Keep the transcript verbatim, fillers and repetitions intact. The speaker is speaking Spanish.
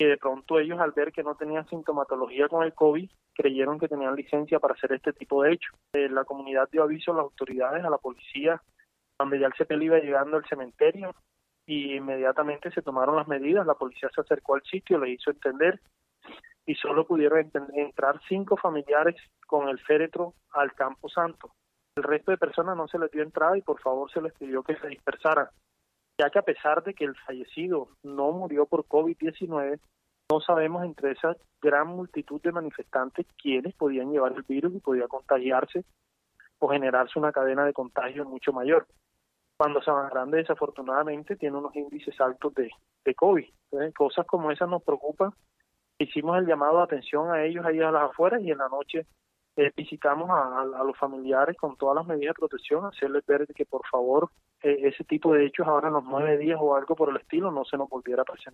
y de pronto ellos, al ver que no tenían sintomatología con el COVID, creyeron que tenían licencia para hacer este tipo de hechos. Eh, la comunidad dio aviso a las autoridades, a la policía, cuando ya el C P L iba llegando al cementerio, y inmediatamente se tomaron las medidas. La policía se acercó al sitio, le hizo entender, y solo pudieron ent- entrar cinco familiares con el féretro al Campo Santo. El resto de personas no se les dio entrada y por favor se les pidió que se dispersaran, ya que a pesar de que el fallecido no murió por COVID diecinueve, no sabemos entre esa gran multitud de manifestantes quiénes podían llevar el virus y podía contagiarse o generarse una cadena de contagio mucho mayor. Cuando Sabana Grande desafortunadamente tiene unos índices altos de, de COVID. Entonces, cosas como esas nos preocupan. Hicimos el llamado de atención a ellos ahí a las afueras y en la noche eh, visitamos a, a los familiares con todas las medidas de protección, hacerles ver que por favor eh, ese tipo de hechos ahora en los nueve días o algo por el estilo no se nos volviera a presentar.